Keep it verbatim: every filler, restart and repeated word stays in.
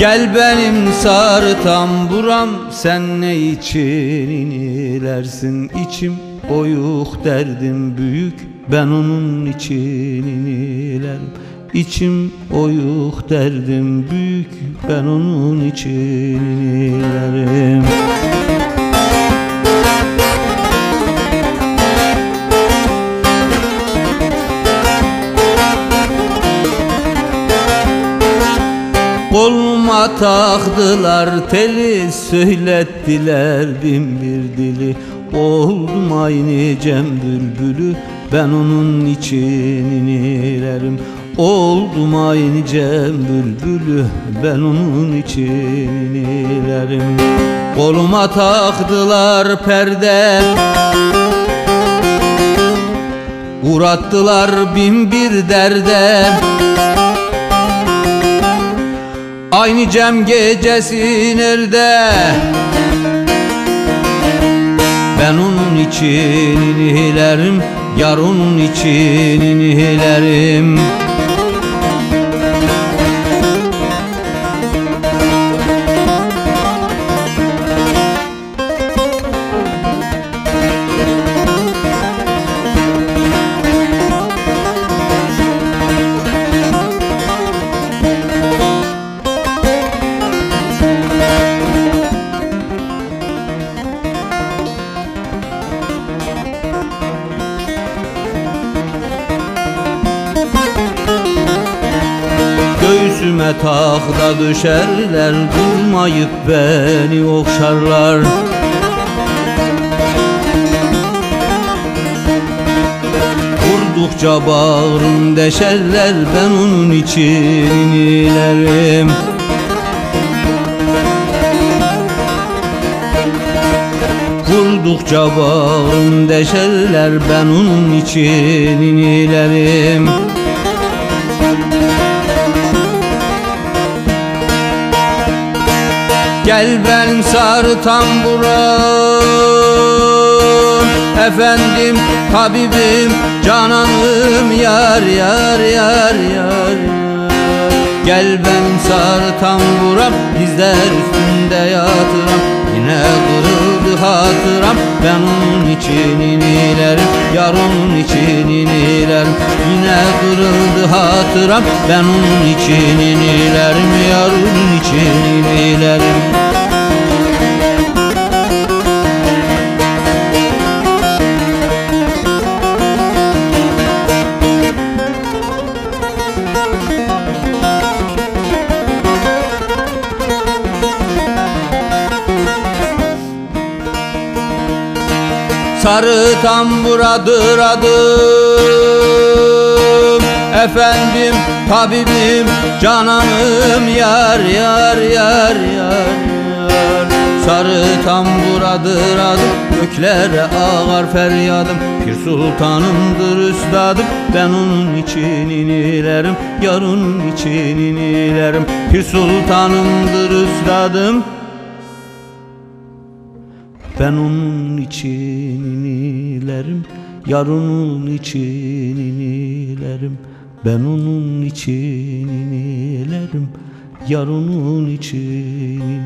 Gel benim sarı tamburam, sen ne için inilersin? İçim oyuk, derdim büyük, ben onun için inilerim. İçim oyuk, derdim büyük, ben onun için inilerim. Koluma taktılar teli, söylettiler bin bir dili. Oldum aynı Cem bülbülü, ben onun için inilerim. Oldum aynı Cem bülbülü, ben onun için inilerim. Koluma taktılar perde, uğrattılar bin bir derde. Aynı Cem gecesi nerede? Ben onun için inilerim, yar onun için inilerim. Göğsüme tahta düşerler, durmayıp beni okşarlar. Vurdukça bağrım deşerler, ben onun için inilerim. Vurdukça bağrım deşerler, ben onun için inilerim. Gel benim sarı tamburam, efendim tabibim, cananım, yar yar yar yar. Gel benim sarı tamburam, dizler üstünde yatıram. Yine kırıldı hatıram, ben onun için inilerim, yar onun için inilerim. Yine kırıldı hatıram, ben onun için inilerim, yar onun için inilerim. Sarı tamburadır adım, efendim tabibim, cananım, yar yar yar yar yar. Sarı tamburadır adım, göklere ağar feryadım. Pir sultanımdır üstadım, ben onun için inilerim, yar onun için inilerim. Pir sultanımdır üstadım, ben onun için inilerim, yar onun için inilerim. Ben onun için inilerim, yar onun için inilerim.